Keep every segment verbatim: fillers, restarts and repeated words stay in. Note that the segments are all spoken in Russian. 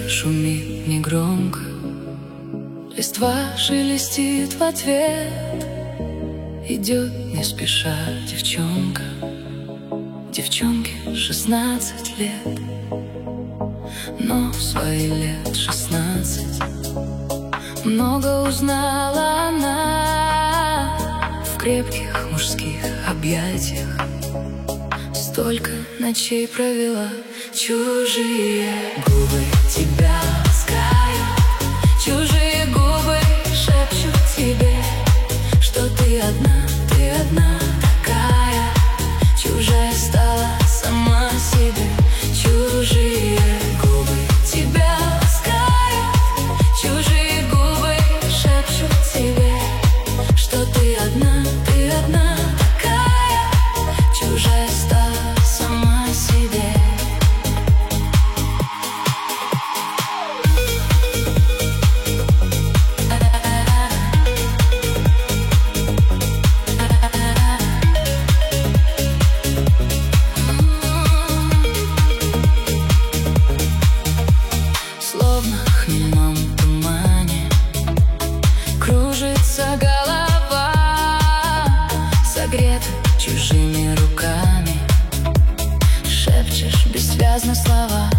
шумит негромко, листва шелестит в ответ. Идет не спеша девчонка, девчонке шестнадцать лет. Но в свои лет шестнадцать много узнала она. В крепких мужских объятиях столько ночей провела. Чужие губы тебя ласкают, чужие губы шепчут тебе, что ты одна, ты одна такая. Чужая стала сама себе. Чужие губы тебя ласкают, чужие губы шепчут тебе, что ты одна, ты одна такая. Чужая стала сама себе. Словно в хмельном тумане кружится голова, согрета чужими руками. Шепчешь бессвязно слова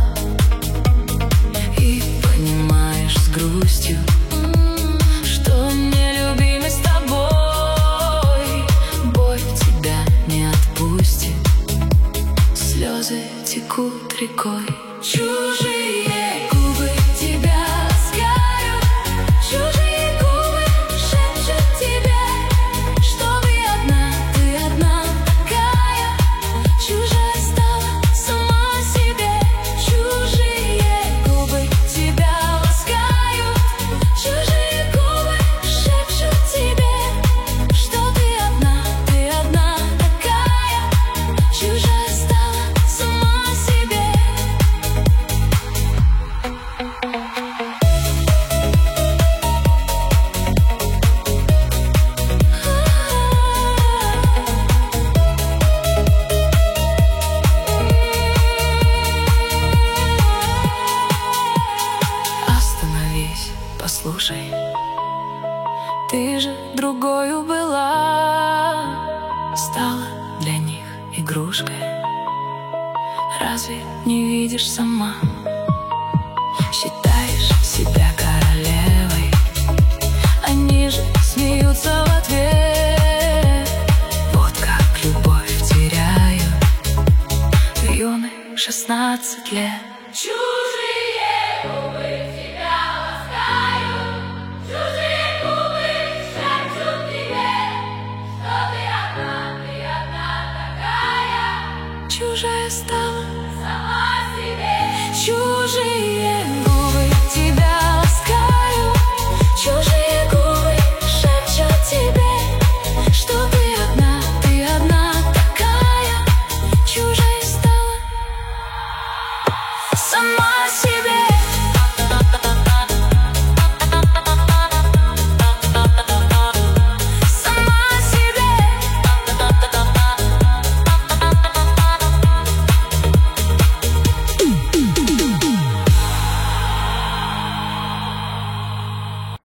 и понимаешь с грустью, что нелюбимый с тобой. Боль тебя не отпустит, слезы текут рекой. Чужие губы тебя ласкают, чужие губы шепчут тебе, что ты одна, ты одна такая. Чужая стала сама себе. Чужие губы тебя ласкают, чужие губы шепчут тебе, что ты одна, ты одна такая. Чужая стала сама себе. Остановись, послушай, ты же другою была, стала для них игрушкой. Разве не видишь сама? Считаешь себя королевой, они же смеются в ответ. Вот как любовь теряют юных шестнадцать лет. Чужие губы тебя ласкают, чужие губы шепчут тебе, что ты одна, ты одна такая. Чужая стала Сама себе. чужие